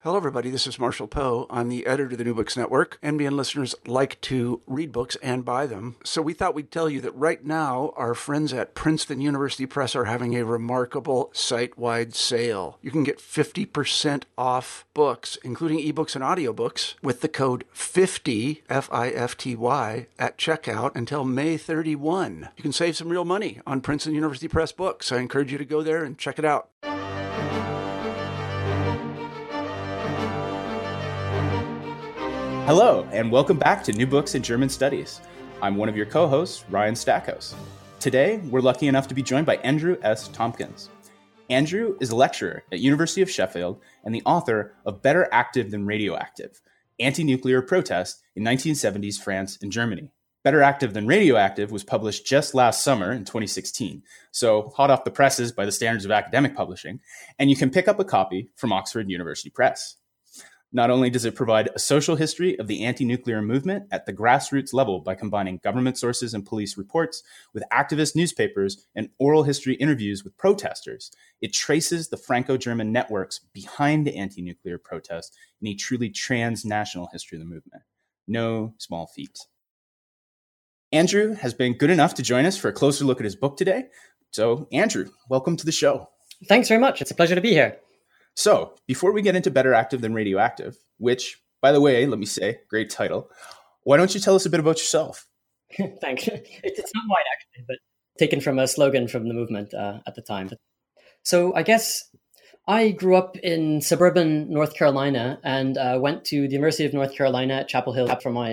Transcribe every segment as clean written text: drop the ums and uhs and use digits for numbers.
Hello, everybody. This is Marshall Poe. I'm the editor of the New Books Network. NBN listeners like to read books and buy them. So we thought we'd tell you that right now, our friends at Princeton University Press are having a remarkable site-wide sale. You can get 50% off books, including ebooks and audiobooks, with the code 50, F-I-F-T-Y, at checkout until May 31. You can save some real money on Princeton University Press books. I encourage you to go there and check it out. Hello, and welcome back to New Books in German Studies. I'm one of your co-hosts, Ryan Stackhouse. Today, we're lucky enough to be joined by Andrew S. Tompkins. Andrew is a lecturer at University of Sheffield and the author of Better Active Than Radioactive, Anti-Nuclear Protest in 1970s France and Germany. Better Active Than Radioactive was published just last summer in 2016, so hot off the presses by the standards of academic publishing, and you can pick up a copy from Oxford University Press. Not only does it provide a social history of the anti-nuclear movement at the grassroots level by combining government sources and police reports with activist newspapers and oral history interviews with protesters, it traces the Franco-German networks behind the anti-nuclear protest in a truly transnational history of the movement. No small feat. Andrew has been good enough to join us for a closer look at his book today. So, Andrew, welcome to the show. Thanks very much. It's a pleasure to be here. So, before we get into Better Active Than Radioactive, which, by the way, let me say, great title, why don't you tell us a bit about yourself? Thanks. It's not mine, actually, but taken from a slogan from the movement at the time. So I guess I grew up in suburban North Carolina and went to the University of North Carolina at Chapel Hill for my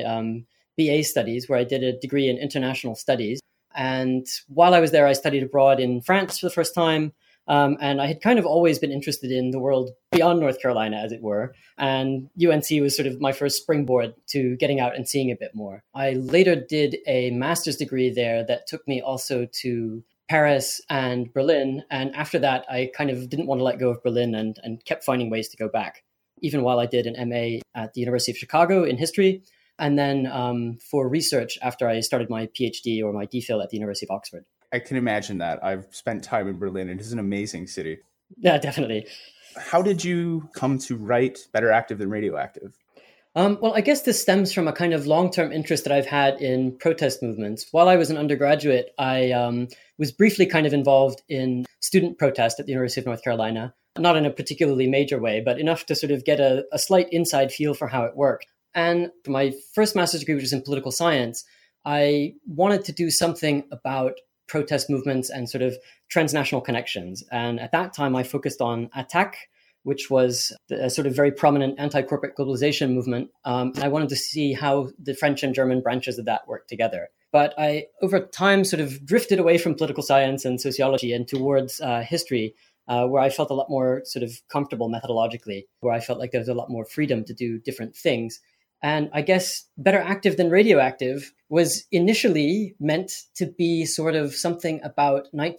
BA studies, where I did a degree in international studies. And while I was there, I studied abroad in France for the first time. And I had kind of always been interested in the world beyond North Carolina, as it were. And UNC was sort of my first springboard to getting out and seeing a bit more. I later did a master's degree there that took me also to Paris and Berlin. And after that, I kind of didn't want to let go of Berlin and kept finding ways to go back, even while I did an MA at the University of Chicago in history. And then for research after I started my PhD or my DPhil at the University of Oxford. I can imagine that. I've spent time in Berlin. It is an amazing city. Yeah, definitely. How did you come to write Better Active Than Radioactive? Well, I guess this stems from a kind of long-term interest that I've had in protest movements. While I was an undergraduate, I was briefly kind of involved in student protest at the University of North Carolina, not in a particularly major way, but enough to sort of get a slight inside feel for how it worked. And for my first master's degree, which was in political science, I wanted to do something about protest movements and sort of transnational connections. And at that time, I focused on ATTAC, which was a sort of very prominent anti-corporate globalization movement. And I wanted to see how the French and German branches of that worked together. But I, over time, sort of drifted away from political science and sociology and towards history, where I felt a lot more sort of comfortable methodologically, where I felt like there was a lot more freedom to do different things. And I guess Better Active Than Radioactive was initially meant to be sort of something about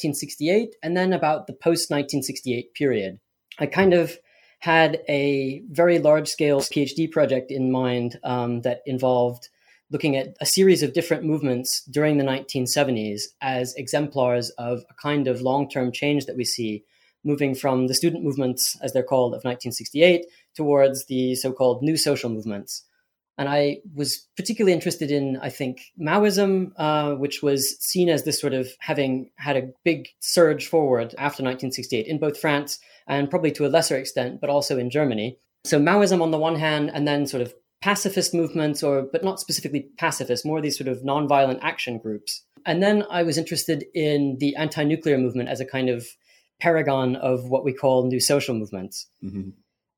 1968 and then about the post-1968 period. I kind of had a very large-scale PhD project in mind that involved looking at a series of different movements during the 1970s as exemplars of a kind of long-term change that we see, moving from the student movements, as they're called, of 1968 towards the so-called new social movements. And I was particularly interested in, I think, Maoism, which was seen as this sort of having had a big surge forward after 1968 in both France and probably to a lesser extent, but also in Germany. So Maoism on the one hand, and then sort of pacifist movements, but not specifically pacifist, more these sort of nonviolent action groups. And then I was interested in the anti-nuclear movement as a kind of paragon of what we call new social movements. Mm-hmm.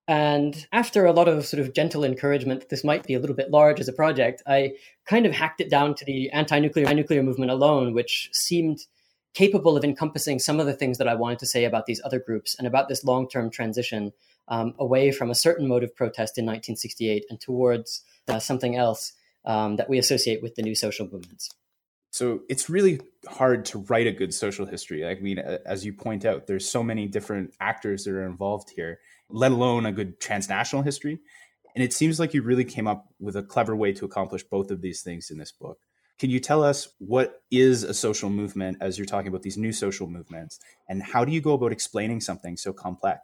And after a lot of sort of gentle encouragement that this might be a little bit large as a project, I kind of hacked it down to the anti-nuclear movement alone, which seemed capable of encompassing some of the things that I wanted to say about these other groups and about this long-term transition away from a certain mode of protest in 1968 and towards something else that we associate with the new social movements. So it's really hard to write a good social history. I mean, as you point out, there's so many different actors that are involved here, let alone a good transnational history. And it seems like you really came up with a clever way to accomplish both of these things in this book. Can you tell us what is a social movement as you're talking about these new social movements, and how do you go about explaining something so complex?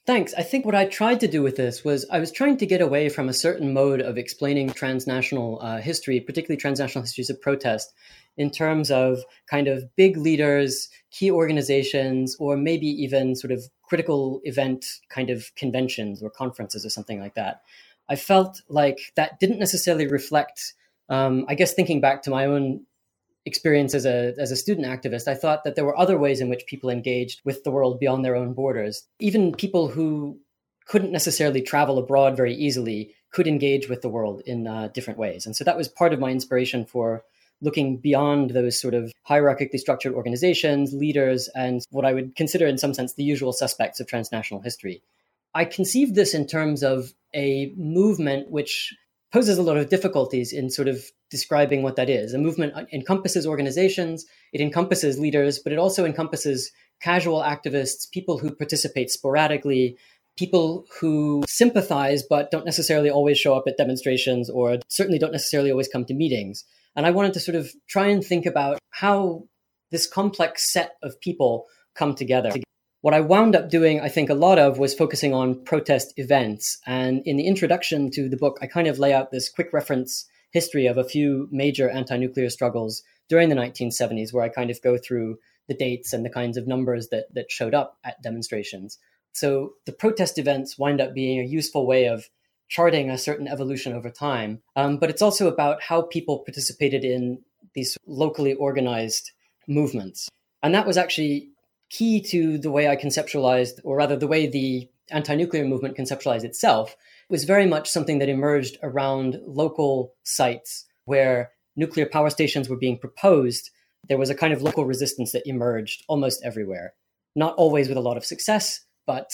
Thanks. I think what I tried to do with this was I was trying to get away from a certain mode of explaining transnational history, particularly transnational histories of protest, in terms of kind of big leaders, key organizations, or maybe even sort of critical event kind of conventions or conferences or something like that. I felt like that didn't necessarily reflect, I guess thinking back to my own experience as a student activist, I thought that there were other ways in which people engaged with the world beyond their own borders. Even people who couldn't necessarily travel abroad very easily could engage with the world in different ways. And so that was part of my inspiration for looking beyond those sort of hierarchically structured organizations, leaders, and what I would consider in some sense the usual suspects of transnational history. I conceived this in terms of a movement which poses a lot of difficulties in sort of describing what that is. A movement encompasses organizations, it encompasses leaders, but it also encompasses casual activists, people who participate sporadically, people who sympathize but don't necessarily always show up at demonstrations or certainly don't necessarily always come to meetings. And I wanted to sort of try and think about how this complex set of people come together. What I wound up doing, I think a lot of, was focusing on protest events. And in the introduction to the book, I kind of lay out this quick reference history of a few major anti-nuclear struggles during the 1970s, where I kind of go through the dates and the kinds of numbers that showed up at demonstrations. So the protest events wind up being a useful way of charting a certain evolution over time. But it's also about how people participated in these locally organized movements. And that was actually key to the way I conceptualized, or rather the way the anti-nuclear movement conceptualized itself, was very much something that emerged around local sites where nuclear power stations were being proposed. There was a kind of local resistance that emerged almost everywhere, not always with a lot of success, but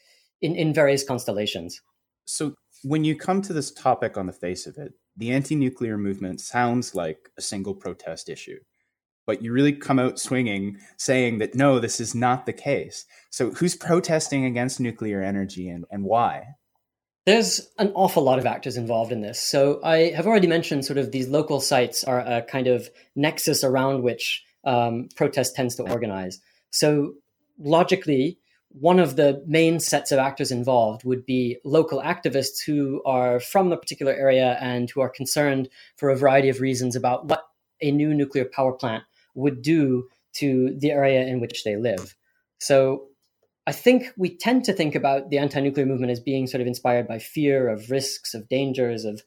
in various constellations. So when you come to this topic on the face of it, the anti-nuclear movement sounds like a single protest issue. But you really come out swinging, saying that, no, this is not the case. So who's protesting against nuclear energy and why? There's an awful lot of actors involved in this. So I have already mentioned sort of these local sites are a kind of nexus around which protest tends to organize. So logically, one of the main sets of actors involved would be local activists who are from a particular area and who are concerned for a variety of reasons about what a new nuclear power plant would do to the area in which they live. So I think we tend to think about the anti-nuclear movement as being sort of inspired by fear of risks, of dangers, of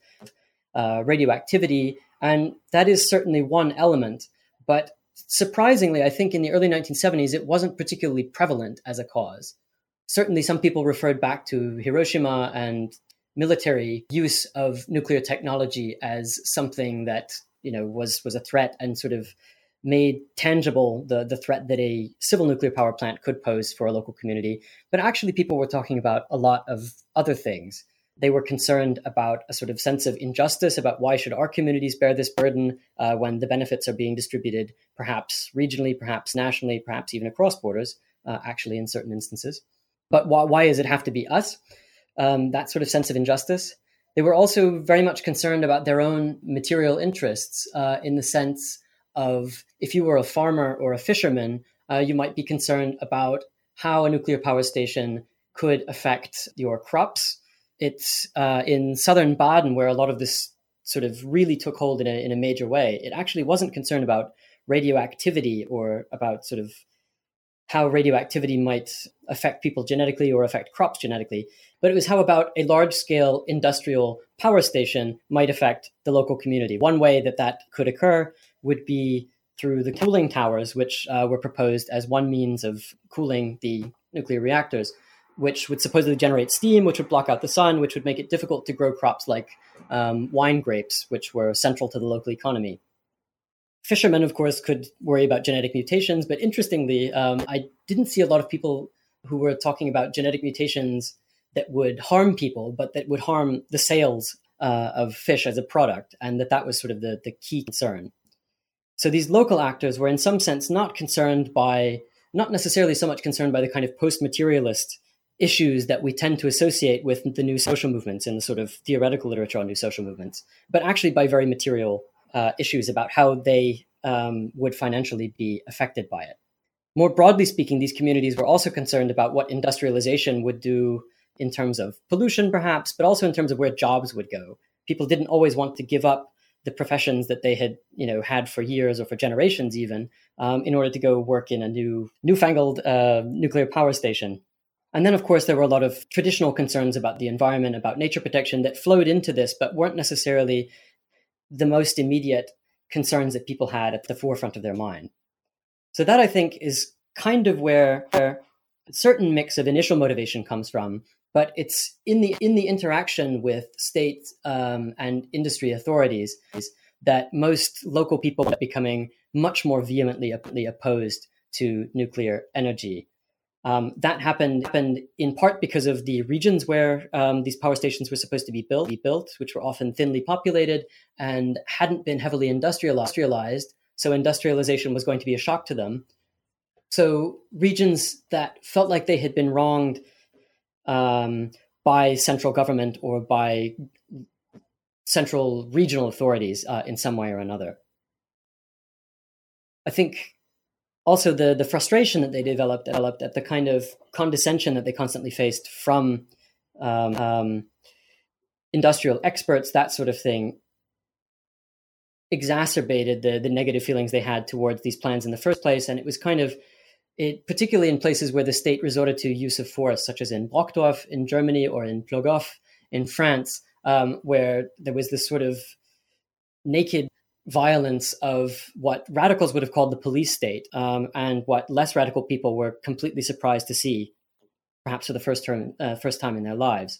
radioactivity. And that is certainly one element. But surprisingly, I think in the early 1970s, it wasn't particularly prevalent as a cause. Certainly some people referred back to Hiroshima and military use of nuclear technology as something that was a threat and sort of made tangible the threat that a civil nuclear power plant could pose for a local community. But actually, people were talking about a lot of other things. They were concerned about a sort of sense of injustice, about why should our communities bear this burden when the benefits are being distributed perhaps regionally, perhaps nationally, perhaps even across borders, actually in certain instances. But why does it have to be us? That sort of sense of injustice. They were also very much concerned about their own material interests in the sense of, if you were a farmer or a fisherman, you might be concerned about how a nuclear power station could affect your crops. It's in southern Baden, where a lot of this sort of really took hold in a major way. It actually wasn't concerned about radioactivity or about sort of how radioactivity might affect people genetically or affect crops genetically, but it was how about a large-scale industrial power station might affect the local community. One way that could occur would be through the cooling towers, which were proposed as one means of cooling the nuclear reactors, which would supposedly generate steam, which would block out the sun, which would make it difficult to grow crops like wine grapes, which were central to the local economy. Fishermen, of course, could worry about genetic mutations, but interestingly, I didn't see a lot of people who were talking about genetic mutations that would harm people, but that would harm the sales of fish as a product, and that was sort of the key concern. So these local actors were in some sense not necessarily so much concerned by the kind of post-materialist issues that we tend to associate with the new social movements in the sort of theoretical literature on new social movements, but actually by very material issues about how they would financially be affected by it. More broadly speaking, these communities were also concerned about what industrialization would do in terms of pollution, perhaps, but also in terms of where jobs would go. People didn't always want to give up the professions that they had, had for years or for generations even, in order to go work in a newfangled nuclear power station. And then, of course, there were a lot of traditional concerns about the environment, about nature protection that flowed into this, but weren't necessarily the most immediate concerns that people had at the forefront of their mind. So that, I think, is kind of where a certain mix of initial motivation comes from, but it's in the interaction with state and industry authorities that most local people are becoming much more vehemently opposed to nuclear energy. That happened in part because of the regions where these power stations were supposed to be built, which were often thinly populated and hadn't been heavily industrialized. So industrialization was going to be a shock to them. So regions that felt like they had been wronged by central government or by central regional authorities in some way or another. I think also the frustration that they developed at the kind of condescension that they constantly faced from industrial experts, that sort of thing, exacerbated the negative feelings they had towards these plans in the first place. And it was particularly in places where the state resorted to use of force, such as in Brockdorf in Germany or in Plogoff in France, where there was this sort of naked violence of what radicals would have called the police state, and what less radical people were completely surprised to see, perhaps for the first time in their lives.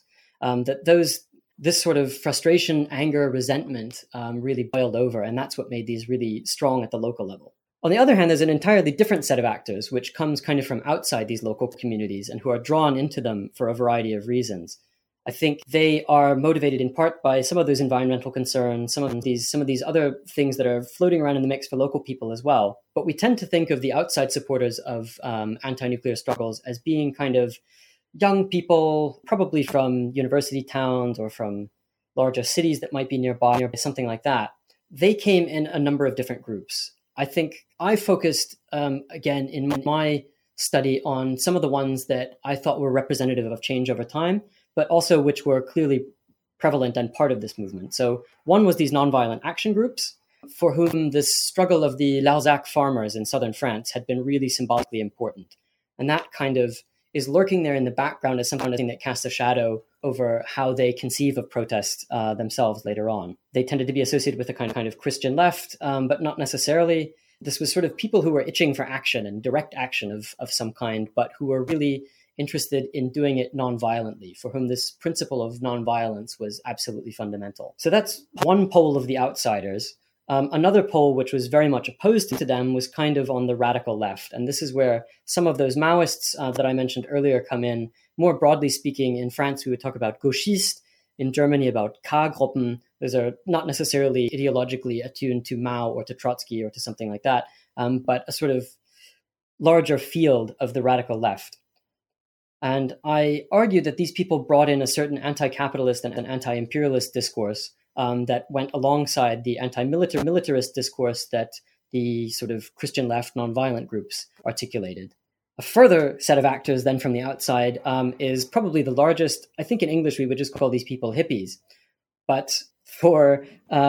This sort of frustration, anger, resentment really boiled over, and that's what made these really strong at the local level. On the other hand, there's an entirely different set of actors, which comes kind of from outside these local communities and who are drawn into them for a variety of reasons. I think they are motivated in part by some of those environmental concerns, some of these other things that are floating around in the mix for local people as well. But we tend to think of the outside supporters of anti-nuclear struggles as being kind of young people, probably from university towns or from larger cities that might be nearby, something like that. They came in a number of different groups. I think I focused, again, in my study on some of the ones that I thought were representative of change over time, but also which were clearly prevalent and part of this movement. So one was these nonviolent action groups, for whom this struggle of the Larzac farmers in southern France had been really symbolically important. And that kind of is lurking there in the background as something that casts a shadow over how they conceive of protest themselves later on. They tended to be associated with a kind of Christian left, but not necessarily. This was sort of people who were itching for action and direct action of some kind, but who were really interested in doing it nonviolently, for whom this principle of nonviolence was absolutely fundamental. So that's one pole of the outsiders. Another pole, which was very much opposed to them, was kind of on the radical left. And this is where some of those Maoists that I mentioned earlier come in. More broadly speaking, in France, we would talk about gauchistes. In Germany, about K-Gruppen. Those are not necessarily ideologically attuned to Mao or to Trotsky or to something like that, but a sort of larger field of the radical left. And I argue that these people brought in a certain anti-capitalist and an anti-imperialist discourse that went alongside the anti-militarist discourse that the sort of Christian left nonviolent groups articulated. A further set of actors then from the outside is probably the largest. I think in English we would just call these people hippies. But for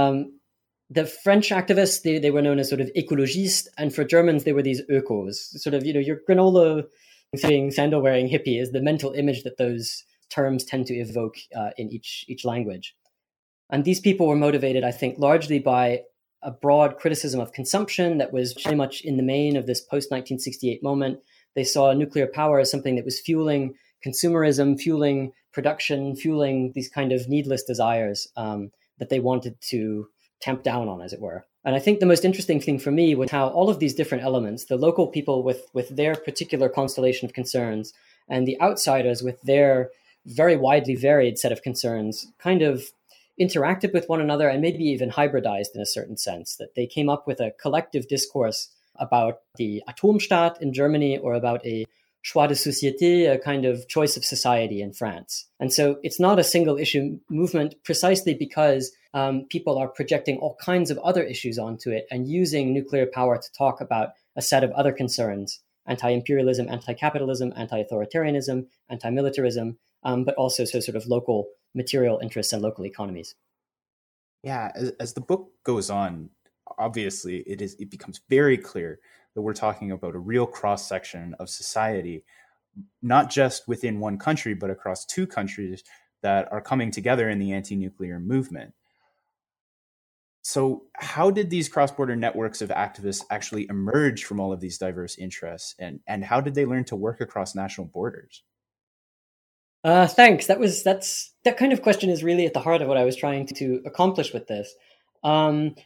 the French activists, they were known as sort of écologistes, and for Germans they were these ökos. Sort of, your granola sandal wearing hippie is the mental image that those terms tend to evoke in each language. And these people were motivated, I think, largely by a broad criticism of consumption that was very much in the main of this post-1968 moment. They saw nuclear power as something that was fueling consumerism, fueling production, fueling these kind of needless desires that they wanted to tamp down on, as it were. And I think the most interesting thing for me was how all of these different elements, the local people with their particular constellation of concerns, and the outsiders with their very widely varied set of concerns, kind of interacted with one another and maybe even hybridized in a certain sense, that they came up with a collective discourse about the Atomstaat in Germany or about a choix de société, a kind of choice of society in France. And so it's not a single issue movement precisely because people are projecting all kinds of other issues onto it and using nuclear power to talk about a set of other concerns anti-imperialism, anti-capitalism, anti-authoritarianism, anti-militarism, but also sort of local material interests and local economies. Yeah, as the book goes on, obviously it becomes very clear that we're talking about a real cross-section of society, not just within one country, but across two countries that are coming together in the anti-nuclear movement. So how did these cross-border networks of activists actually emerge from all of these diverse interests, and how did they learn to work across national borders? Thanks. That kind of question is really at the heart of what I was trying to accomplish with this. And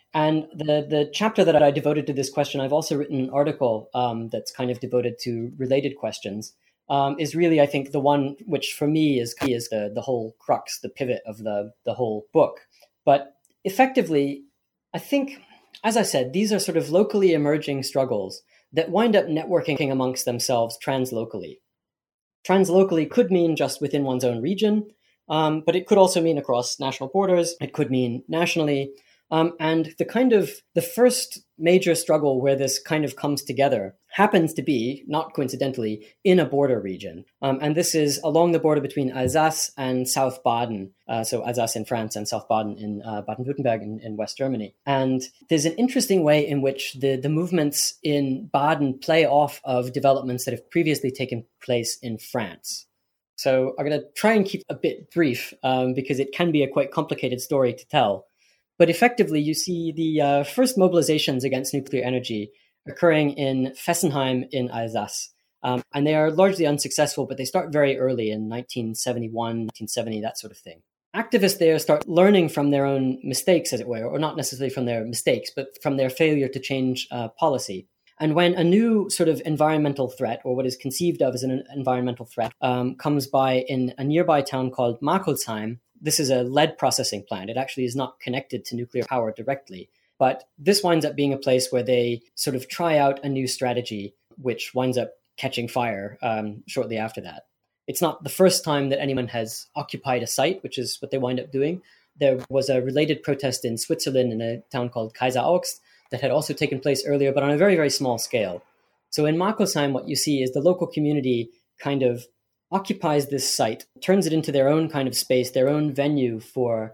the chapter that I devoted to this question, I've also written an article that's kind of devoted to related questions, is really, I think, the one which for me is the whole crux, the pivot of the whole book. But effectively, I think, as I said, these are sort of locally emerging struggles that wind up networking amongst themselves translocally. Translocally could mean just within one's own region, but it could also mean across national borders. It could mean nationally. And the first major struggle where this kind of comes together happens to be, not coincidentally, in a border region. And this is along the border between Alsace and South Baden. So Alsace in France and South Baden in Baden-Württemberg in West Germany. And there's an interesting way in which the movements in Baden play off of developments that have previously taken place in France. So I'm going to try and keep a bit brief because it can be a quite complicated story to tell. But effectively, you see the first mobilizations against nuclear energy occurring in Fessenheim in Alsace. And they are largely unsuccessful, but they start very early in 1971, 1970, that sort of thing. Activists there start learning from their own mistakes, as it were, or not necessarily from their mistakes, but from their failure to change policy. And when a new sort of environmental threat, or what is conceived of as an environmental threat, comes by in a nearby town called Markelsheim, this is a lead processing plant. It actually is not connected to nuclear power directly. But this winds up being a place where they sort of try out a new strategy, which winds up catching fire shortly after that. It's not the first time that anyone has occupied a site, which is what they wind up doing. There was a related protest in Switzerland in a town called Kaiseraugst that had also taken place earlier, but on a very, very small scale. So in Markelsheim, what you see is the local community kind of occupies this site, turns it into their own kind of space, their own venue for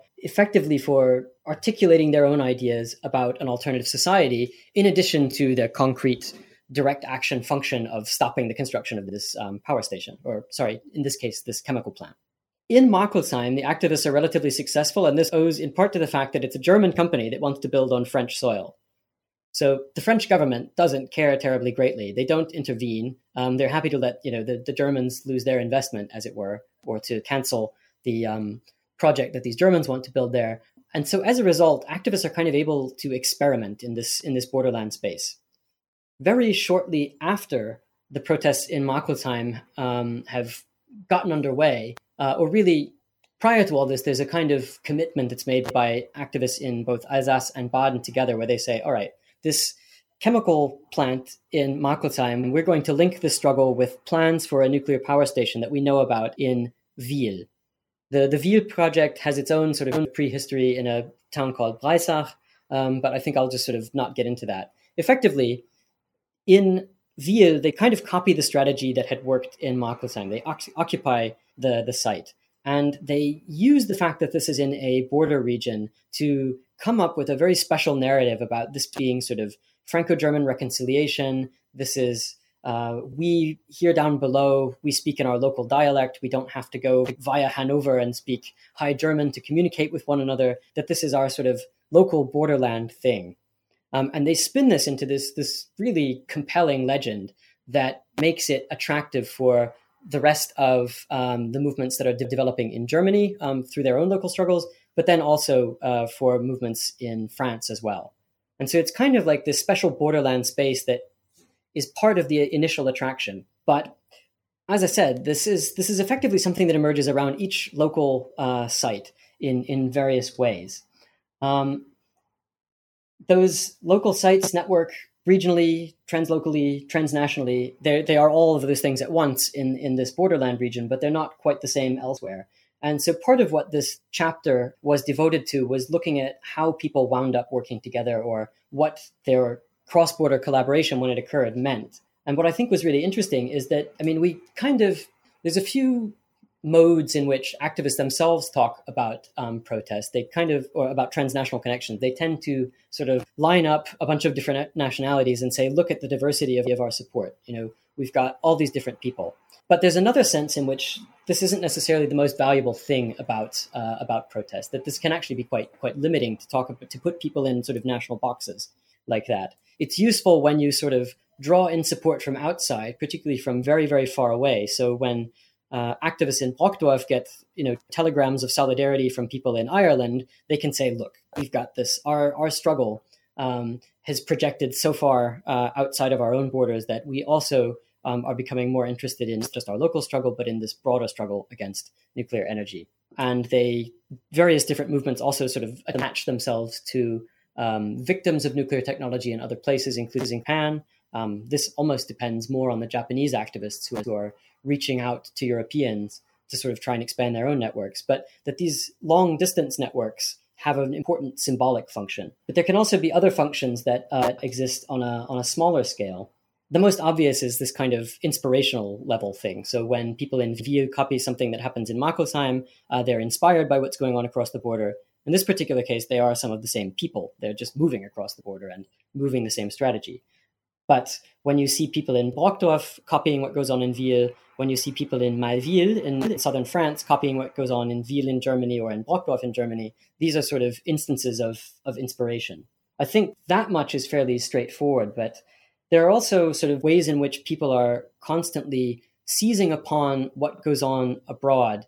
articulating their own ideas about an alternative society, in addition to the concrete direct action function of stopping the construction of this power station, or sorry, in this case, this chemical plant. In Markelsheim, the activists are relatively successful, and this owes in part to the fact that it's a German company that wants to build on French soil. So the French government doesn't care terribly greatly. They don't intervene. They're happy to let the Germans lose their investment, as it were, or to cancel the project that these Germans want to build there. And so as a result, activists are kind of able to experiment in this borderland space. Very shortly after the protests in Markelsheim have gotten underway, or really prior to all this, there's a kind of commitment that's made by activists in both Alsace and Baden together, where they say, all right, this chemical plant in Markelsheim, we're going to link this struggle with plans for a nuclear power station that we know about in Wiel. The Wiel project has its own sort of prehistory in a town called Breisach, but I think I'll just sort of not get into that. Effectively, in Wiel, they kind of copy the strategy that had worked in Markelsheim. They occupy the site, and they use the fact that this is in a border region to come up with a very special narrative about this being sort of Franco-German reconciliation. This is, we here down below, we speak in our local dialect. We don't have to go via Hanover and speak High German to communicate with one another, that this is our sort of local borderland thing. And they spin this into this really compelling legend that makes it attractive for the rest of the movements that are developing in Germany through their own local struggles, but then also for movements in France as well. And so it's kind of like this special borderland space that is part of the initial attraction. But as I said, this is effectively something that emerges around each local site in various ways. Those local sites network regionally, translocally, transnationally. They are all of those things at once in this borderland region, but they're not quite the same elsewhere. And so part of what this chapter was devoted to was looking at how people wound up working together, or what their cross-border collaboration when it occurred meant. And what I think was really interesting is that, I mean, there's a few modes in which activists themselves talk about protest. Or about transnational connections. They tend to sort of line up a bunch of different nationalities and say, look at the diversity of our support. We've got all these different people. But there's another sense in which this isn't necessarily the most valuable thing about protest, that this can actually be quite limiting to put people in sort of national boxes like that. It's useful when you sort of draw in support from outside, particularly from very, very far away. So when activists in Brockdorf get telegrams of solidarity from people in Ireland, they can say, look, we've got this. Our struggle has projected so far outside of our own borders that we also are becoming more interested in just our local struggle, but in this broader struggle against nuclear energy. And various different movements also sort of attach themselves to victims of nuclear technology in other places, including Japan. This almost depends more on the Japanese activists who are reaching out to Europeans to sort of try and expand their own networks, but that these long distance networks have an important symbolic function. But there can also be other functions that exist on a smaller scale. The most obvious is this kind of inspirational level thing. So when people in Lviv copy something that happens in Makosheim, they're inspired by what's going on across the border. In this particular case, they are some of the same people. They're just moving across the border and moving the same strategy. But when you see people in Brockdorf copying what goes on in Ville, when you see people in Malville in southern France copying what goes on in Ville in Germany or in Brockdorf in Germany, these are sort of instances of inspiration. I think that much is fairly straightforward, but there are also sort of ways in which people are constantly seizing upon what goes on abroad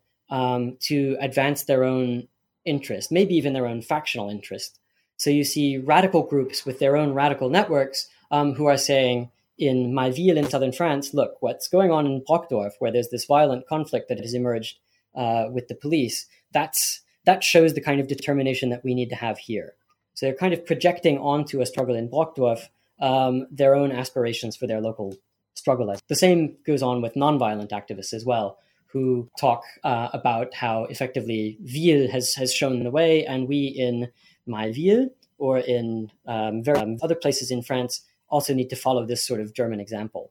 to advance their own interest, maybe even their own factional interest. So you see radical groups with their own radical networks who are saying in Malville in southern France, look, what's going on in Brockdorf, where there's this violent conflict that has emerged with the police, that shows the kind of determination that we need to have here. So they're kind of projecting onto a struggle in Brockdorf their own aspirations for their local struggle. The same goes on with nonviolent activists as well, who talk about how effectively Ville has shown the way, and we in Malville or in other places in France also need to follow this sort of German example.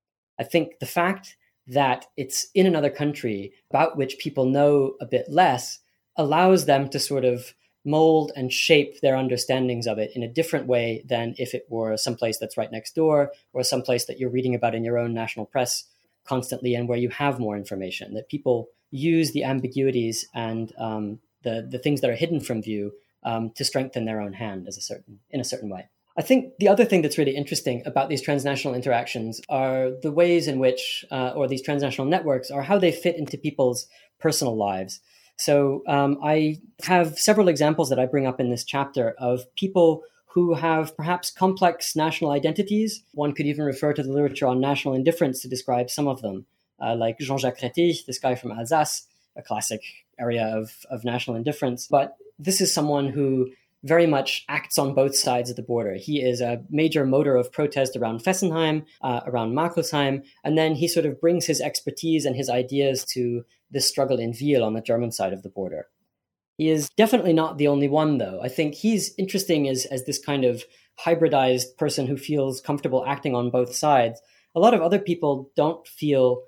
I think the fact that it's in another country about which people know a bit less allows them to sort of mold and shape their understandings of it in a different way than if it were someplace that's right next door or someplace that you're reading about in your own national press constantly and where you have more information, that people use the ambiguities and the things that are hidden from view to strengthen their own hand in a certain way. I think the other thing that's really interesting about these transnational interactions are the ways in which, or these transnational networks, are how they fit into people's personal lives. So I have several examples that I bring up in this chapter of people who have perhaps complex national identities. One could even refer to the literature on national indifference to describe some of them, like Jean-Jacques Rettig, this guy from Alsace, a classic area of national indifference. But this is someone who very much acts on both sides of the border. He is a major motor of protest around Fessenheim, around Makosheim, and then he sort of brings his expertise and his ideas to this struggle in Ville on the German side of the border. He is definitely not the only one, though. I think he's interesting as this kind of hybridized person who feels comfortable acting on both sides. A lot of other people don't feel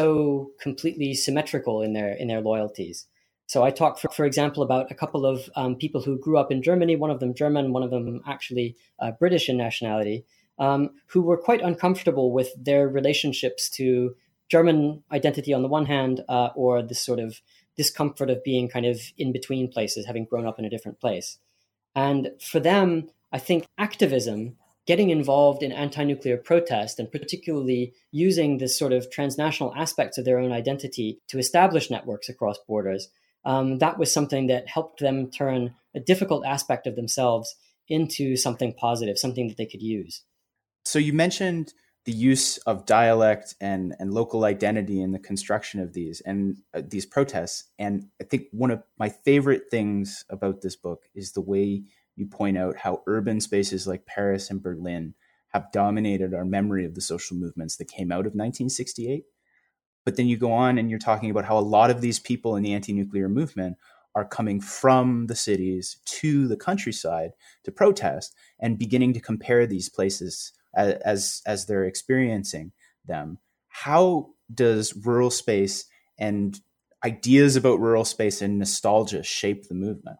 so completely symmetrical in their loyalties. So I talk, for example, about a couple of people who grew up in Germany, one of them German, one of them actually British in nationality, who were quite uncomfortable with their relationships to German identity on the one hand, or this sort of discomfort of being kind of in between places, having grown up in a different place. And for them, I think activism, getting involved in anti-nuclear protest, and particularly using this sort of transnational aspects of their own identity to establish networks across borders, that was something that helped them turn a difficult aspect of themselves into something positive, something that they could use. So you mentioned the use of dialect and local identity in the construction of these protests. And I think one of my favorite things about this book is the way you point out how urban spaces like Paris and Berlin have dominated our memory of the social movements that came out of 1968. But then you go on and you're talking about how a lot of these people in the anti-nuclear movement are coming from the cities to the countryside to protest and beginning to compare these places as they're experiencing them. How does rural space and ideas about rural space and nostalgia shape the movement?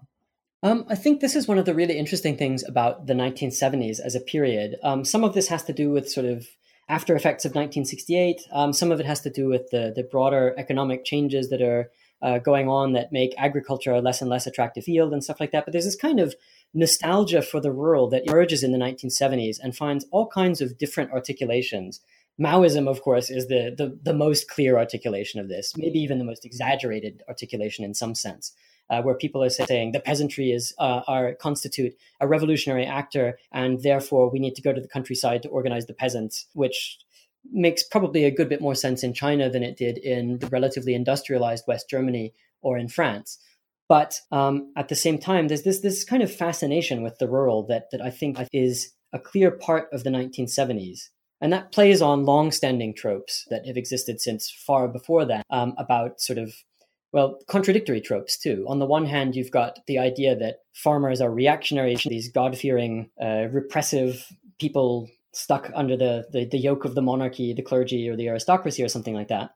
I think this is one of the really interesting things about the 1970s as a period. Some of this has to do with sort of after effects of 1968. Some of it has to do with the broader economic changes that are going on that make agriculture a less and less attractive field and stuff like that. But there's this kind of nostalgia for the rural that emerges in the 1970s and finds all kinds of different articulations. Maoism, of course, is the most clear articulation of this, maybe even the most exaggerated articulation in some sense. Where people are saying the peasantry constitute a revolutionary actor, and therefore we need to go to the countryside to organize the peasants, which makes probably a good bit more sense in China than it did in the relatively industrialized West Germany or in France. But at the same time, there's this kind of fascination with the rural that I think is a clear part of the 1970s. And that plays on long-standing tropes that have existed since far before that about sort of contradictory tropes too. On the one hand, you've got the idea that farmers are reactionary, these God-fearing, repressive people stuck under the yoke of the monarchy, the clergy, or the aristocracy, or something like that.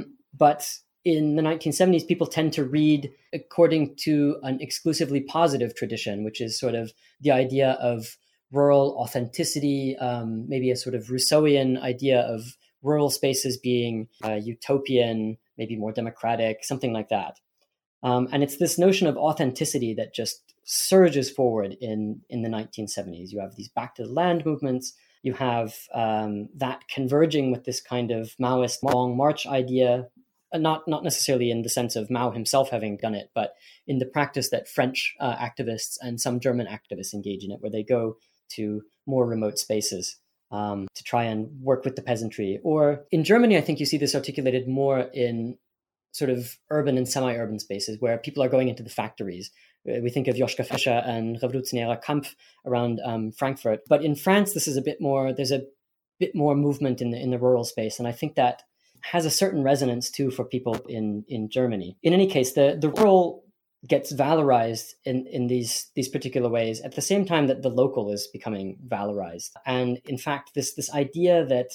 But in the 1970s, people tend to read according to an exclusively positive tradition, which is sort of the idea of rural authenticity, maybe a sort of Rousseauian idea of rural spaces being utopian, maybe more democratic, something like that. And it's this notion of authenticity that just surges forward in the 1970s. You have these back to the land movements. You have that converging with this kind of Maoist long march idea, not necessarily in the sense of Mao himself having done it, but in the practice that French activists and some German activists engage in it, where they go to more remote spaces to try and work with the peasantry. Or in Germany, I think you see this articulated more in sort of urban and semi-urban spaces where people are going into the factories. We think of Joschka Fischer and Revolutionärer Kampf around Frankfurt. But in France, this is there's a bit more movement in the rural space. And I think that has a certain resonance too for people in Germany. In any case, the rural gets valorized in these particular ways at the same time that the local is becoming valorized. And in fact, this idea that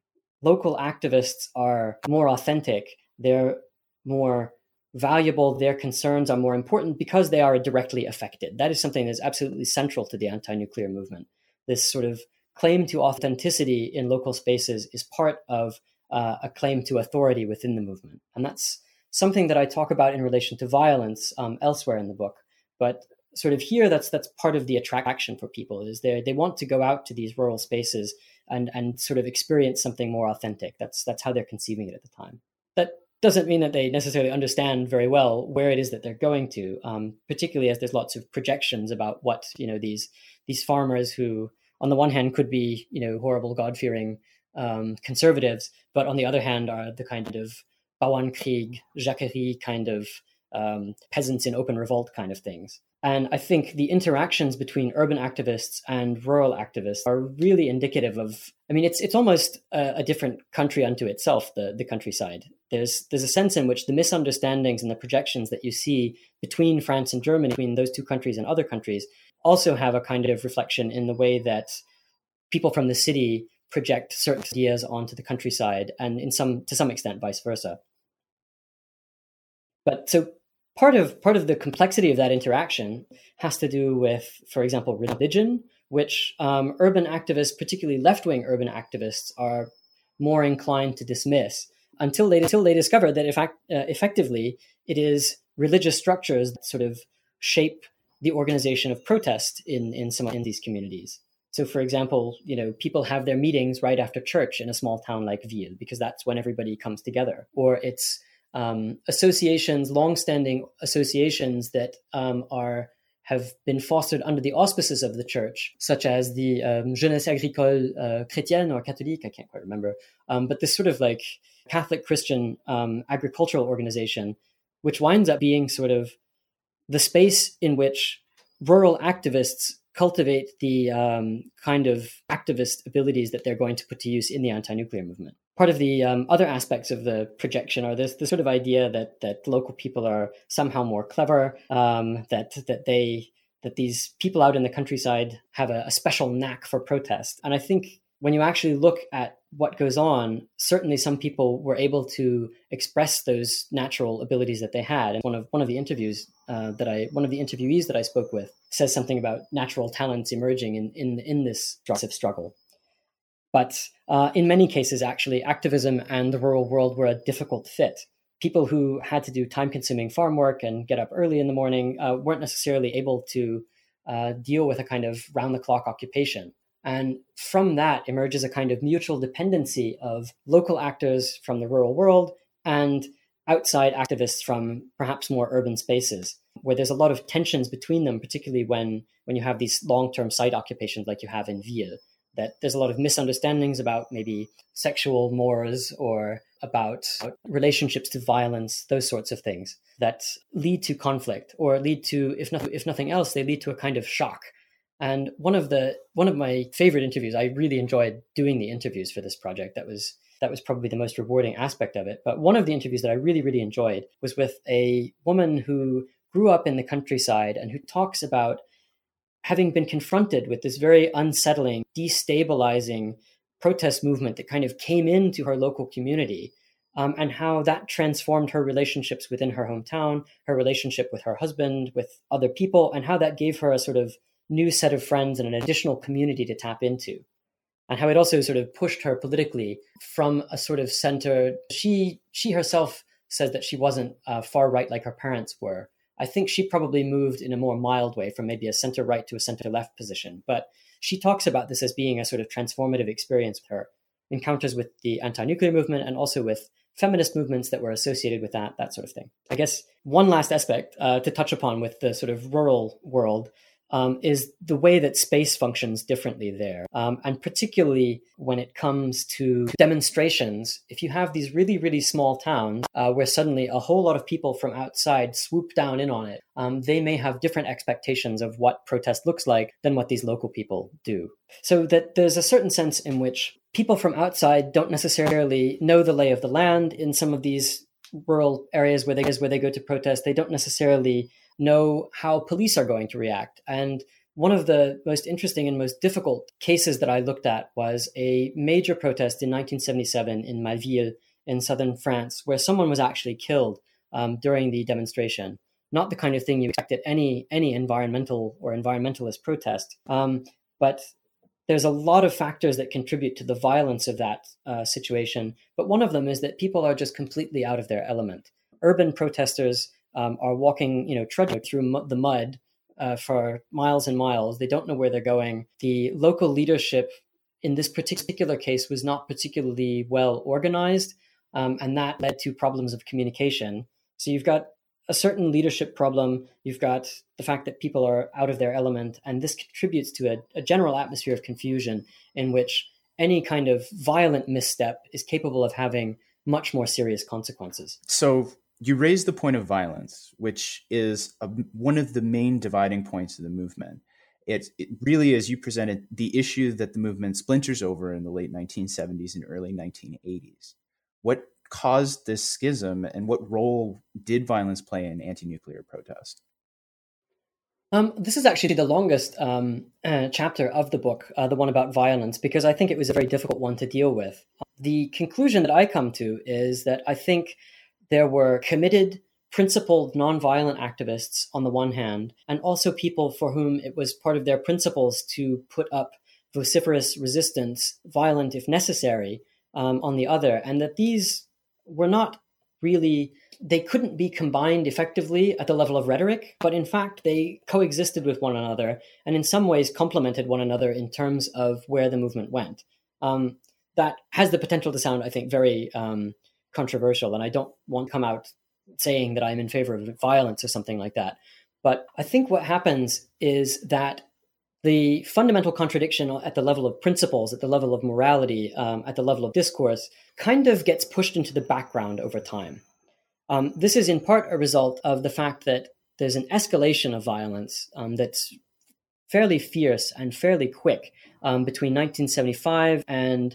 local activists are more authentic, they're more valuable, their concerns are more important because they are directly affected. That is something that's absolutely central to the anti-nuclear movement. This sort of claim to authenticity in local spaces is part of a claim to authority within the movement. And that's something that I talk about in relation to violence elsewhere in the book. But sort of here, that's part of the attraction for people, is they want to go out to these rural spaces and sort of experience something more authentic. That's how they're conceiving it at the time. That doesn't mean that they necessarily understand very well where it is that they're going to, particularly as there's lots of projections about what, these farmers who, on the one hand, could be, horrible, God-fearing conservatives, but on the other hand are the kind of Bauernkrieg, Jacquerie kind of peasants in open revolt kind of things. And I think the interactions between urban activists and rural activists are really indicative of, it's almost a different country unto itself, the countryside. There's a sense in which the misunderstandings and the projections that you see between France and Germany, between those two countries and other countries, also have a kind of reflection in the way that people from the city project certain ideas onto the countryside, and to some extent vice versa. But so part of the complexity of that interaction has to do with, for example, religion, which urban activists, particularly left-wing urban activists, are more inclined to dismiss until they discover that, in fact, effectively, it is religious structures that sort of shape the organization of protest in some of these communities. So, for example, people have their meetings right after church in a small town like Ville, because that's when everybody comes together. Or it's associations, long-standing associations that have been fostered under the auspices of the church, such as the Jeunesse Agricole Chrétienne or Catholique, I can't quite remember, but this sort of like Catholic Christian agricultural organization, which winds up being sort of the space in which rural activists cultivate the kind of activist abilities that they're going to put to use in the anti-nuclear movement. Part of the other aspects of the projection are this sort of idea that local people are somehow more clever, that these people out in the countryside have a special knack for protest. And I think when you actually look at what goes on, certainly some people were able to express those natural abilities that they had. And one of the interviewees that I spoke with says something about natural talents emerging in this struggle. But in many cases, actually, activism and the rural world were a difficult fit. People who had to do time-consuming farm work and get up early in the morning weren't necessarily able to deal with a kind of round-the-clock occupation. And from that emerges a kind of mutual dependency of local actors from the rural world and outside activists from perhaps more urban spaces, where there's a lot of tensions between them, particularly when you have these long-term site occupations like you have in Ville, that there's a lot of misunderstandings about maybe sexual mores or about relationships to violence, those sorts of things that lead to conflict or lead to, if nothing else, they lead to a kind of shock. And one of my favorite interviews, I really enjoyed doing the interviews for this project. That was probably the most rewarding aspect of it. But one of the interviews that I really, really enjoyed was with a woman who grew up in the countryside and who talks about having been confronted with this very unsettling, destabilizing protest movement that kind of came into her local community, and how that transformed her relationships within her hometown, her relationship with her husband, with other people, and how that gave her a sort of new set of friends and an additional community to tap into, and how it also sort of pushed her politically from a sort of center. She herself says that she wasn't far right like her parents were. I think she probably moved in a more mild way from maybe a center right to a center left position. But she talks about this as being a sort of transformative experience with her encounters with the anti-nuclear movement and also with feminist movements that were associated with that sort of thing. I guess one last aspect to touch upon with the sort of rural world is the way that space functions differently there. And particularly when it comes to demonstrations, if you have these really, really small towns where suddenly a whole lot of people from outside swoop down in on it, they may have different expectations of what protest looks like than what these local people do. So that there's a certain sense in which people from outside don't necessarily know the lay of the land in some of these rural areas where they go to protest. They don't necessarily know how police are going to react. And one of the most interesting and most difficult cases that I looked at was a major protest in 1977 in Malville in southern France, where someone was actually killed during the demonstration. Not the kind of thing you expect at any environmental or environmentalist protest. But there's a lot of factors that contribute to the violence of that situation. But one of them is that people are just completely out of their element. Urban protesters are walking, trudging through the mud for miles and miles. They don't know where they're going. The local leadership in this particular case was not particularly well organized, and that led to problems of communication. So you've got a certain leadership problem. You've got the fact that people are out of their element, and this contributes to a general atmosphere of confusion in which any kind of violent misstep is capable of having much more serious consequences. So you raised the point of violence, which is one of the main dividing points of the movement. It really is, you presented the issue that the movement splinters over in the late 1970s and early 1980s. What caused this schism, and what role did violence play in anti-nuclear protest? This is actually the longest chapter of the book, the one about violence, because I think it was a very difficult one to deal with. The conclusion that I come to is that I think there were committed, principled, nonviolent activists on the one hand, and also people for whom it was part of their principles to put up vociferous resistance, violent if necessary, on the other, and that these were not really, they couldn't be combined effectively at the level of rhetoric, but in fact, they coexisted with one another and in some ways complemented one another in terms of where the movement went. That has the potential to sound, I think, very controversial, and I don't want to come out saying that I'm in favor of violence or something like that. But I think what happens is that the fundamental contradiction at the level of principles, at the level of morality, at the level of discourse, kind of gets pushed into the background over time. This is in part a result of the fact that there's an escalation of violence that's fairly fierce and fairly quick between 1975 and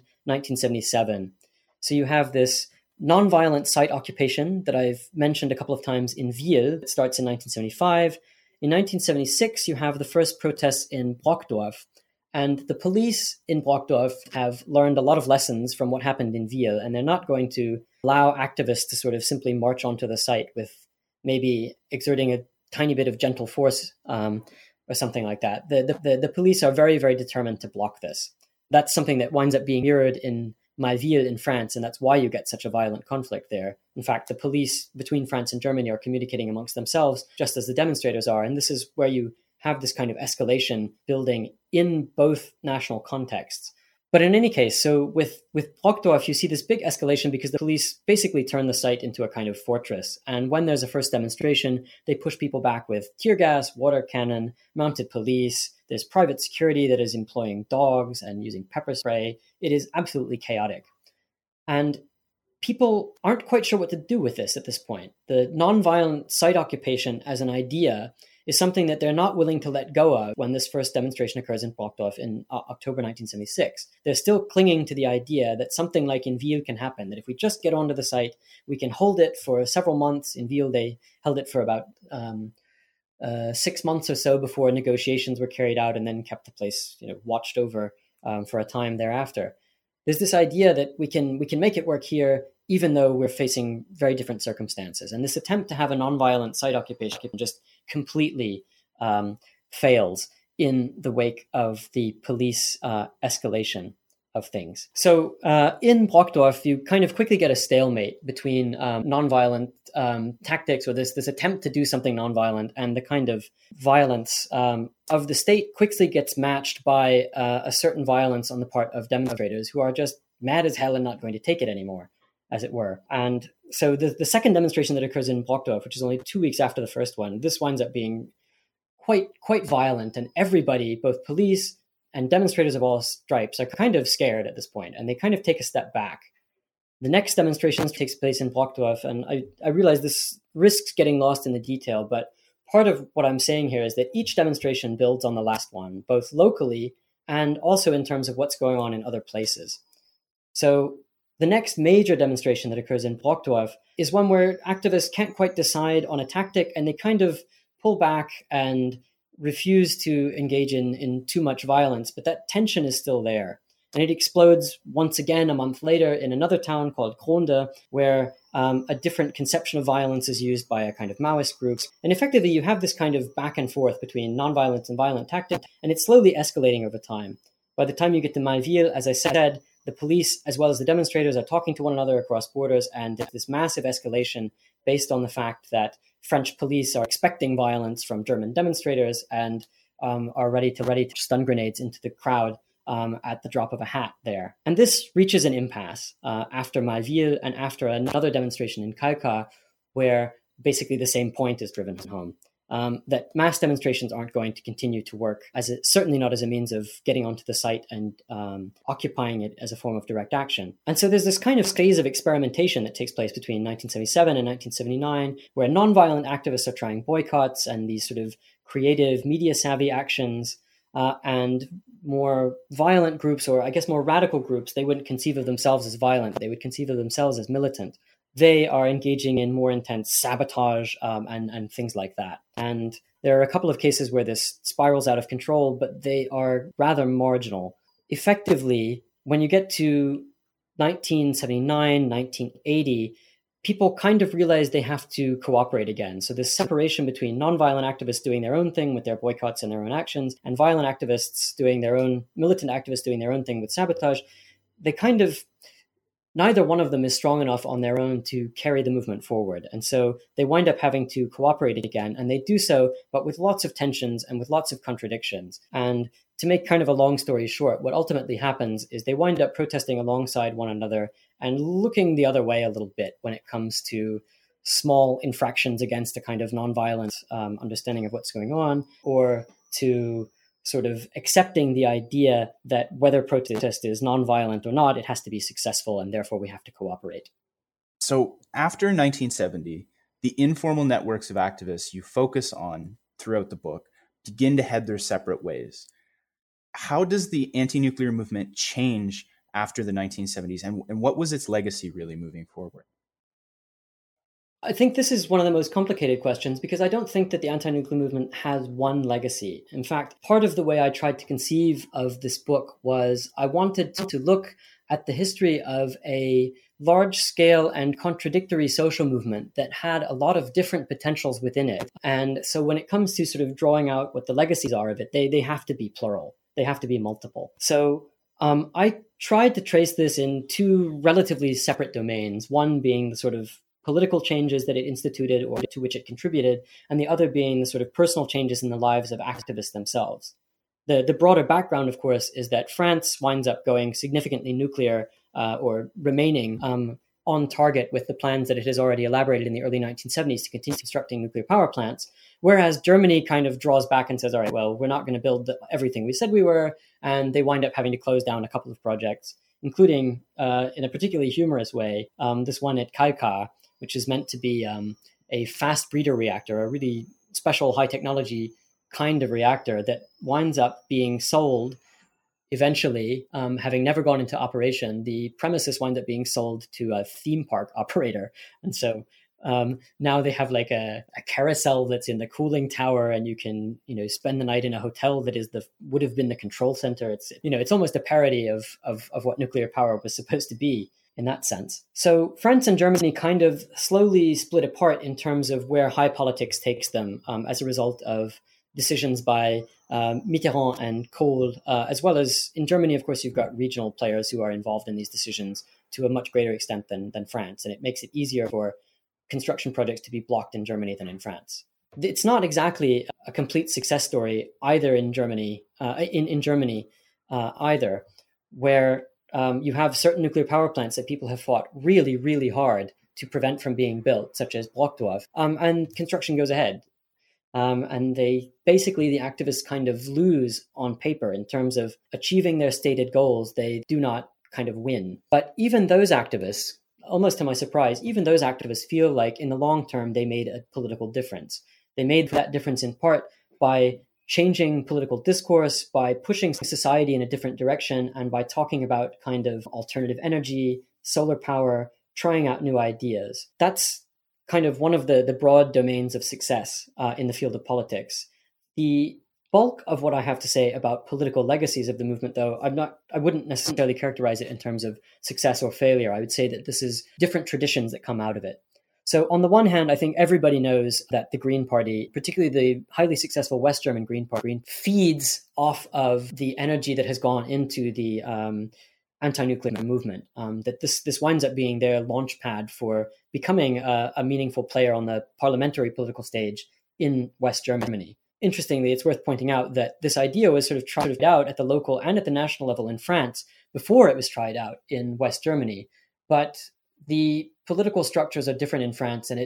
1977. So you have this nonviolent site occupation that I've mentioned a couple of times in Ville. It starts in 1975. In 1976, you have the first protests in Brockdorf. And the police in Brockdorf have learned a lot of lessons from what happened in Wiel, and they're not going to allow activists to sort of simply march onto the site with maybe exerting a tiny bit of gentle force or something like that. The police are very, very determined to block this. That's something that winds up being mirrored in Mayville in France, and that's why you get such a violent conflict there. In fact, the police between France and Germany are communicating amongst themselves, just as the demonstrators are, and this is where you have this kind of escalation building in both national contexts. But in any case, so with Brockdorf, you see this big escalation because the police basically turn the site into a kind of fortress. And when there's a first demonstration, they push people back with tear gas, water cannon, mounted police. There's private security that is employing dogs and using pepper spray. It is absolutely chaotic. And people aren't quite sure what to do with this at this point. The nonviolent site occupation as an idea is something that they're not willing to let go of when this first demonstration occurs in Brockdorf in October 1976. They're still clinging to the idea that something like in Wiel can happen, that if we just get onto the site, we can hold it for several months. In Wiel, they held it for about 6 months or so before negotiations were carried out, and then kept the place watched over for a time thereafter. There's this idea that we can make it work here, even though we're facing very different circumstances. And this attempt to have a nonviolent site occupation just completely fails in the wake of the police escalation of things. So in Brockdorf, you kind of quickly get a stalemate between nonviolent tactics, or this attempt to do something nonviolent, and the kind of violence of the state quickly gets matched by a certain violence on the part of demonstrators who are just mad as hell and not going to take it anymore, as it were. And so the second demonstration that occurs in Brockdorf, which is only 2 weeks after the first one, this winds up being quite violent, and everybody, both police and demonstrators of all stripes, are kind of scared at this point, and they kind of take a step back. The next demonstration takes place in Brockdorf, and I realize this risks getting lost in the detail, but part of what I'm saying here is that each demonstration builds on the last one, both locally and also in terms of what's going on in other places. So the next major demonstration that occurs in Brockdorf is one where activists can't quite decide on a tactic, and they kind of pull back and refuse to engage in too much violence, but that tension is still there. And it explodes once again a month later in another town called Gronde, where a different conception of violence is used by a kind of Maoist groups. And effectively, you have this kind of back and forth between nonviolence and violent tactics, and it's slowly escalating over time. By the time you get to Mayville, as I said, the police, as well as the demonstrators, are talking to one another across borders, and this massive escalation based on the fact that French police are expecting violence from German demonstrators and are ready to stun grenades into the crowd at the drop of a hat there. And this reaches an impasse after Mayville and after another demonstration in Kalkar, where basically the same point is driven home. That mass demonstrations aren't going to continue to work, certainly not as a means of getting onto the site and occupying it as a form of direct action. And so there's this kind of phase of experimentation that takes place between 1977 and 1979, where nonviolent activists are trying boycotts and these sort of creative, media-savvy actions, and more violent groups, or I guess more radical groups, they wouldn't conceive of themselves as violent. They would conceive of themselves as militant. They are engaging in more intense sabotage and things like that. And there are a couple of cases where this spirals out of control, but they are rather marginal. Effectively, when you get to 1979, 1980, people kind of realize they have to cooperate again. So this separation between nonviolent activists doing their own thing with their boycotts and their own actions, and violent activists militant activists doing their own thing with sabotage, they kind of, neither one of them is strong enough on their own to carry the movement forward. And so they wind up having to cooperate again, and they do so, but with lots of tensions and with lots of contradictions. And to make kind of a long story short, what ultimately happens is they wind up protesting alongside one another and looking the other way a little bit when it comes to small infractions against a kind of nonviolent understanding of what's going on, or to sort of accepting the idea that whether protest is nonviolent or not, it has to be successful, and therefore we have to cooperate. So after 1970, the informal networks of activists you focus on throughout the book begin to head their separate ways. How does the anti-nuclear movement change after the 1970s, and what was its legacy really moving forward? I think this is one of the most complicated questions because I don't think that the anti-nuclear movement has one legacy. In fact, part of the way I tried to conceive of this book was I wanted to look at the history of a large-scale and contradictory social movement that had a lot of different potentials within it. And so when it comes to sort of drawing out what the legacies are of it, they have to be plural. They have to be multiple. So I tried to trace this in two relatively separate domains, one being the sort of political changes that it instituted or to which it contributed, and the other being the sort of personal changes in the lives of activists themselves. The broader background, of course, is that France winds up going significantly nuclear or remaining on target with the plans that it has already elaborated in the early 1970s to continue constructing nuclear power plants, whereas Germany kind of draws back and says, all right, well, we're not going to build everything we said we were, and they wind up having to close down a couple of projects, including, in a particularly humorous way, this one at Kaika, which is meant to be a fast breeder reactor, a really special high technology kind of reactor that winds up being sold eventually, having never gone into operation. The premises wind up being sold to a theme park operator. And so now they have like a carousel that's in the cooling tower, and you can, spend the night in a hotel that would have been the control center. It's almost a parody of what nuclear power was supposed to be in that sense. So France and Germany kind of slowly split apart in terms of where high politics takes them as a result of decisions by Mitterrand and Kohl, as well as in Germany, of course, you've got regional players who are involved in these decisions to a much greater extent than France. And it makes it easier for construction projects to be blocked in Germany than in France. It's not exactly a complete success story either in Germany, either, where you have certain nuclear power plants that people have fought really, really hard to prevent from being built, such as Brokdorf, and construction goes ahead. And the activists kind of lose on paper in terms of achieving their stated goals. They do not kind of win. But even those activists, almost to my surprise, even those activists feel like in the long term, they made a political difference. They made that difference in part by changing political discourse, by pushing society in a different direction, and by talking about kind of alternative energy, solar power, trying out new ideas. That's kind of one of the broad domains of success in the field of politics. The bulk of what I have to say about political legacies of the movement, though, I wouldn't necessarily characterize it in terms of success or failure. I would say that this is different traditions that come out of it. So on the one hand, I think everybody knows that the Green Party, particularly the highly successful West German Green Party, feeds off of the energy that has gone into the anti-nuclear movement, that this winds up being their launch pad for becoming a meaningful player on the parliamentary political stage in West Germany. Interestingly, it's worth pointing out that this idea was sort of tried out at the local and at the national level in France before it was tried out in West Germany. But the political structures are different in France, and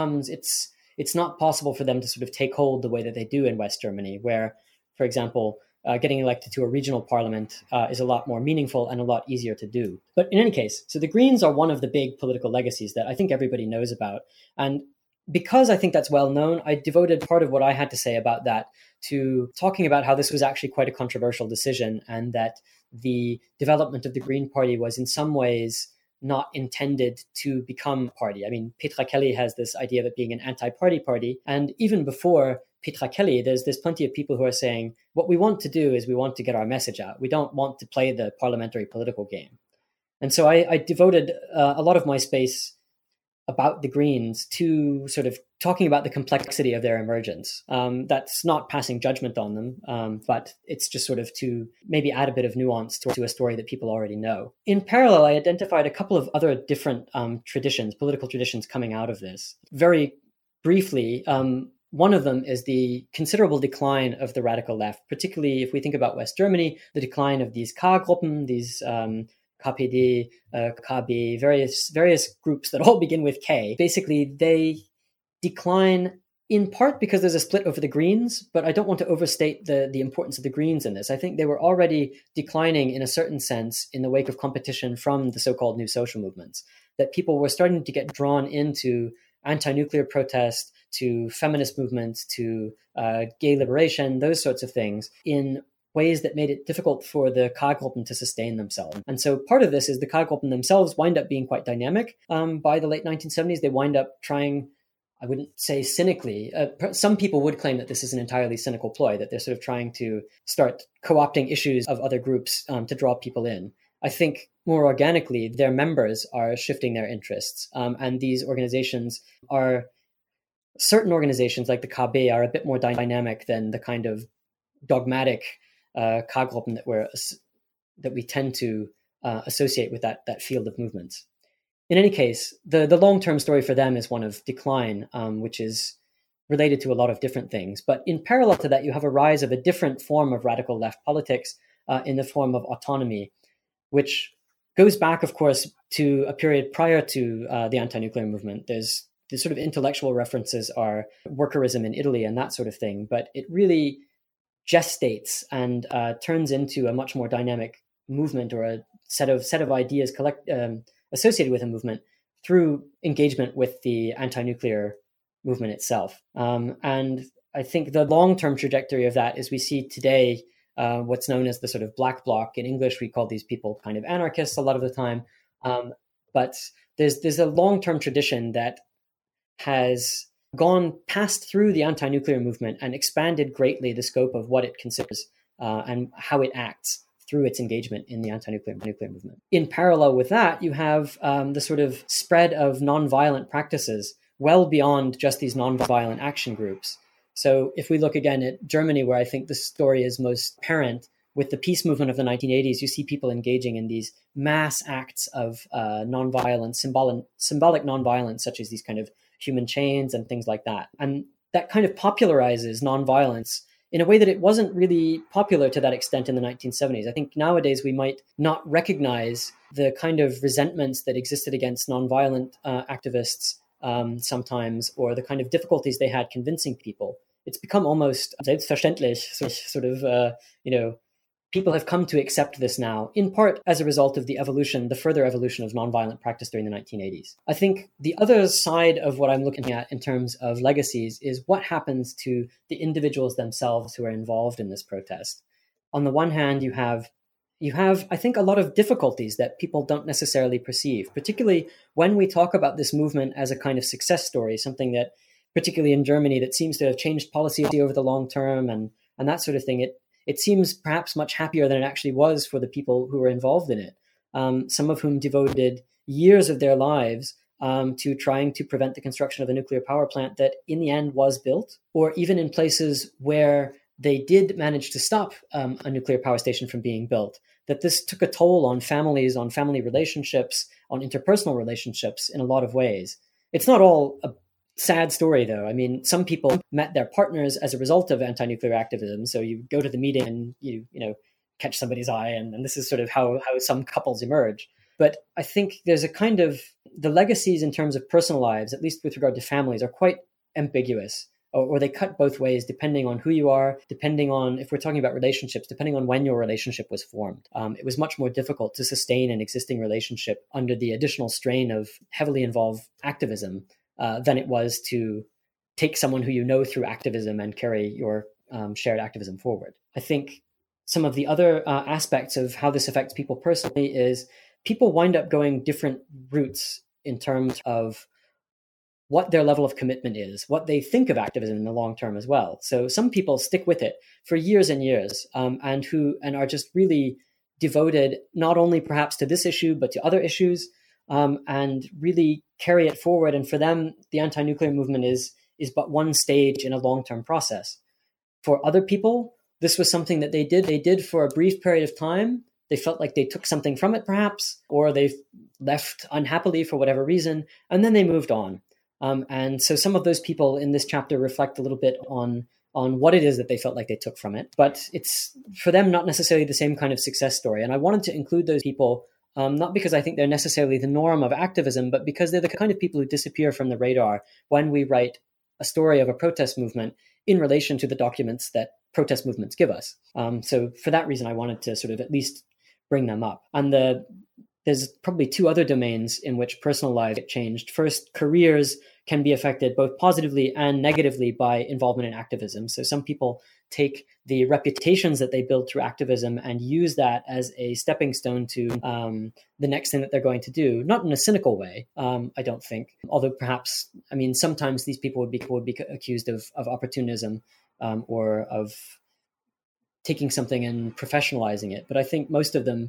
it's not possible for them to sort of take hold the way that they do in West Germany, where, for example, getting elected to a regional parliament is a lot more meaningful and a lot easier to do. But in any case, so the Greens are one of the big political legacies that I think everybody knows about. And because I think that's well known, I devoted part of what I had to say about that to talking about how this was actually quite a controversial decision, and that the development of the Green Party was in some ways not intended to become a party. I mean, Petra Kelly has this idea of it being an anti-party party. And even before Petra Kelly, there's plenty of people who are saying, what we want to do is we want to get our message out. We don't want to play the parliamentary political game. And so I devoted a lot of my space about the Greens to sort of talking about the complexity of their emergence. That's not passing judgment on them, but it's just sort of to maybe add a bit of nuance to a story that people already know. In parallel, I identified a couple of other different political traditions coming out of this. Very briefly, one of them is the considerable decline of the radical left, particularly if we think about West Germany, the decline of these K-Gruppen, these KPD, KB, various groups that all begin with K. Basically, they decline in part because there's a split over the Greens, but I don't want to overstate the importance of the Greens in this. I think they were already declining in a certain sense in the wake of competition from the so-called new social movements, that people were starting to get drawn into anti-nuclear protest, to feminist movements, to gay liberation, those sorts of things, in ways that made it difficult for the K-Gruppen to sustain themselves. And so part of this is the K-Gruppen themselves wind up being quite dynamic. By the late 1970s, they wind up trying, I wouldn't say cynically, some people would claim that this is an entirely cynical ploy, that they're sort of trying to start co-opting issues of other groups to draw people in. I think more organically, their members are shifting their interests. And these organizations are, certain organizations like the KB are a bit more dynamic than the kind of dogmatic K-Gruppen that we tend to associate with that field of movements. In any case, the long-term story for them is one of decline, which is related to a lot of different things. But in parallel to that, you have a rise of a different form of radical left politics in the form of autonomy, which goes back, of course, to a period prior to the anti-nuclear movement. There's the sort of intellectual references are workerism in Italy and that sort of thing, but it really gestates and turns into a much more dynamic movement, or a set of ideas associated with a movement through engagement with the anti-nuclear movement itself. And I think the long-term trajectory of that is we see today what's known as the sort of black bloc. In English, we call these people kind of anarchists a lot of the time. But there's a long-term tradition that has gone past through the anti-nuclear movement and expanded greatly the scope of what it considers and how it acts through its engagement in the anti-nuclear movement. In parallel with that, you have the sort of spread of nonviolent practices well beyond just these nonviolent action groups. So if we look again at Germany, where I think the story is most apparent, with the peace movement of the 1980s, you see people engaging in these mass acts of nonviolence, symbolic nonviolence, such as these kind of human chains and things like that. And that kind of popularizes nonviolence in a way that it wasn't really popular to that extent in the 1970s. I think nowadays we might not recognize the kind of resentments that existed against nonviolent activists sometimes, or the kind of difficulties they had convincing people. It's become almost selbstverständlich, sort of, people have come to accept this now, in part as a result of the further evolution of nonviolent practice during the 1980s. I think the other side of what I'm looking at in terms of legacies is what happens to the individuals themselves who are involved in this protest. On the one hand, you have, I think, a lot of difficulties that people don't necessarily perceive, particularly when we talk about this movement as a kind of success story, something that, particularly in Germany, that seems to have changed policy over the long term and that sort of thing. It seems perhaps much happier than it actually was for the people who were involved in it, some of whom devoted years of their lives to trying to prevent the construction of a nuclear power plant that in the end was built, or even in places where they did manage to stop a nuclear power station from being built, that this took a toll on families, on family relationships, on interpersonal relationships in a lot of ways. It's not all a sad story, though. I mean, some people met their partners as a result of anti-nuclear activism. So you go to the meeting and you catch somebody's eye, and this is sort of how some couples emerge. But I think there's a kind of, the legacies in terms of personal lives, at least with regard to families, are quite ambiguous, or they cut both ways depending on who you are, depending on, if we're talking about relationships, depending on when your relationship was formed. It was much more difficult to sustain an existing relationship under the additional strain of heavily involved activism than it was to take someone who you know through activism and carry your shared activism forward. I think some of the other aspects of how this affects people personally is people wind up going different routes in terms of what their level of commitment is, what they think of activism in the long term as well. So some people stick with it for years and years and are just really devoted not only perhaps to this issue, but to other issues, and really carry it forward. And for them, the anti-nuclear movement is but one stage in a long-term process. For other people, this was something that they did for a brief period of time. They felt like they took something from it, perhaps, or they left unhappily for whatever reason, and then they moved on. And so some of those people in this chapter reflect a little bit on what it is that they felt like they took from it. But it's, for them, not necessarily the same kind of success story. And I wanted to include those people not because I think they're necessarily the norm of activism, but because they're the kind of people who disappear from the radar when we write a story of a protest movement in relation to the documents that protest movements give us. So for that reason, I wanted to sort of at least bring them up. And there's probably two other domains in which personal lives get changed. First, careers can be affected both positively and negatively by involvement in activism. So some people take the reputations that they build through activism and use that as a stepping stone to the next thing that they're going to do. Not in a cynical way, I don't think. Although perhaps, sometimes these people would be accused of opportunism or of taking something and professionalizing it. But I think most of them,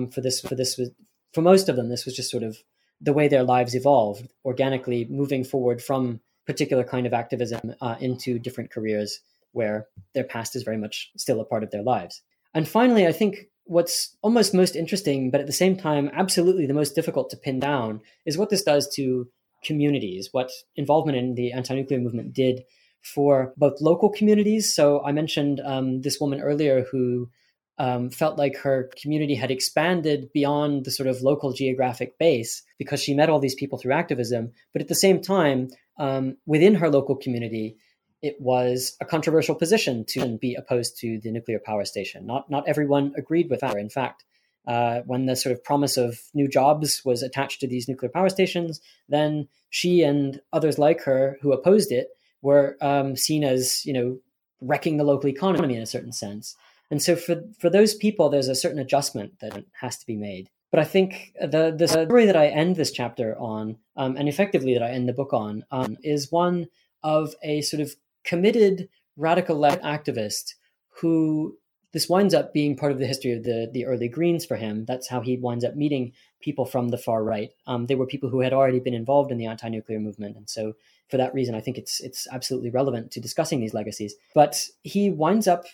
for most of them, this was just sort of the way their lives evolved, organically moving forward from particular kind of activism into different careers where their past is very much still a part of their lives. And finally, I think what's almost most interesting, but at the same time, absolutely the most difficult to pin down, is what this does to communities, what involvement in the anti-nuclear movement did for both local communities. So I mentioned this woman earlier who felt like her community had expanded beyond the sort of local geographic base because she met all these people through activism. But at the same time, within her local community, it was a controversial position to be opposed to the nuclear power station. Not everyone agreed with her. In fact, when the sort of promise of new jobs was attached to these nuclear power stations, then she and others like her who opposed it were seen as, wrecking the local economy in a certain sense. And so for those people, there's a certain adjustment that has to be made. But I think the story that I end this chapter on, and effectively that I end the book on, is one of a sort of committed radical left activist who this winds up being part of the history of the early Greens for him. That's how he winds up meeting people from the far right. They were people who had already been involved in the anti-nuclear movement. And so for that reason, I think it's absolutely relevant to discussing these legacies. But he winds up,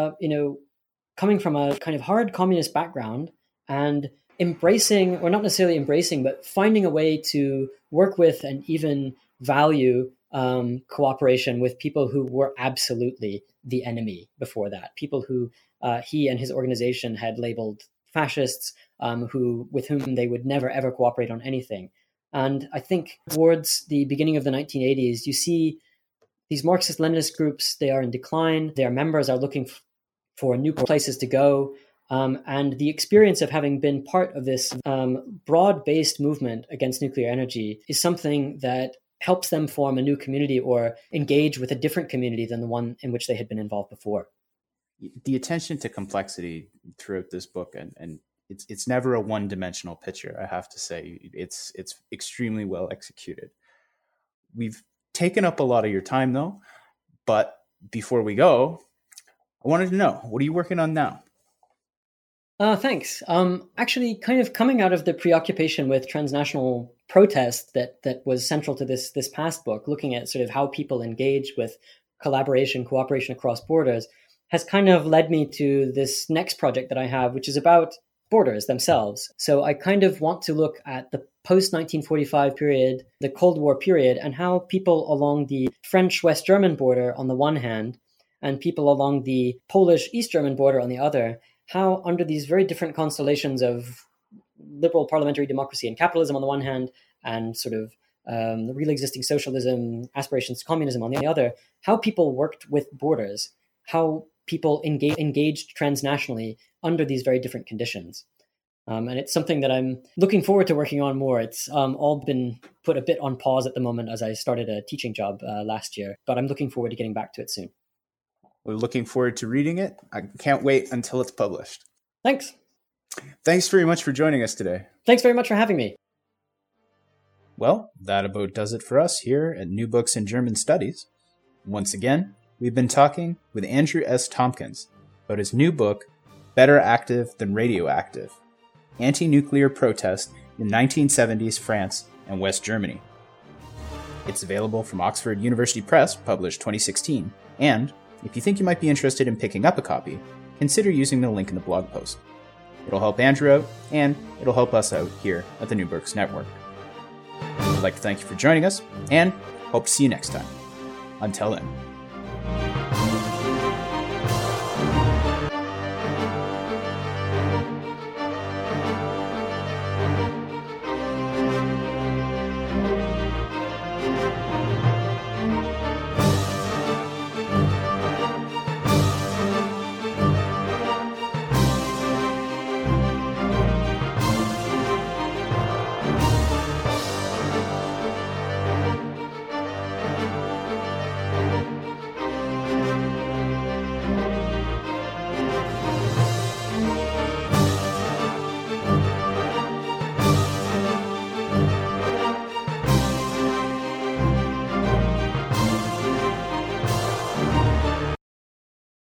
coming from a kind of hard communist background and embracing, or not necessarily embracing, but finding a way to work with and even value cooperation with people who were absolutely the enemy before that, people who he and his organization had labeled fascists, with whom they would never, ever cooperate on anything. And I think towards the beginning of the 1980s, you see these Marxist-Leninist groups, they are in decline. Their members are looking for new places to go. And the experience of having been part of this broad-based movement against nuclear energy is something that helps them form a new community or engage with a different community than the one in which they had been involved before. The attention to complexity throughout this book, and it's never a one-dimensional picture, I have to say. It's extremely well executed. We've taken up a lot of your time, though, but before we go, I wanted to know, what are you working on now? Thanks. Actually, kind of coming out of the preoccupation with transnational protest that was central to this past book, looking at sort of how people engage with collaboration, cooperation across borders, has kind of led me to this next project that I have, which is about borders themselves. So I kind of want to look at the post-1945 period, the Cold War period, and how people along the French-West German border on the one hand, and people along the Polish-East German border on the other, how under these very different constellations of liberal parliamentary democracy and capitalism on the one hand, and sort of the real existing socialism, aspirations to communism on the other, how people worked with borders, how people engaged transnationally under these very different conditions. And it's something that I'm looking forward to working on more. It's all been put a bit on pause at the moment as I started a teaching job last year, but I'm looking forward to getting back to it soon. We're looking forward to reading it. I can't wait until it's published. Thanks. Thanks very much for joining us today. Thanks very much for having me. Well, that about does it for us here at New Books in German Studies. Once again, we've been talking with Andrew S. Tompkins about his new book, Better Active Than Radioactive: Anti-Nuclear Protest in 1970s France and West Germany. It's available from Oxford University Press, published 2016, and if you think you might be interested in picking up a copy, consider using the link in the blog post. It'll help Andrew out, and it'll help us out here at the New Books Network. I'd like to thank you for joining us, and hope to see you next time. Until then.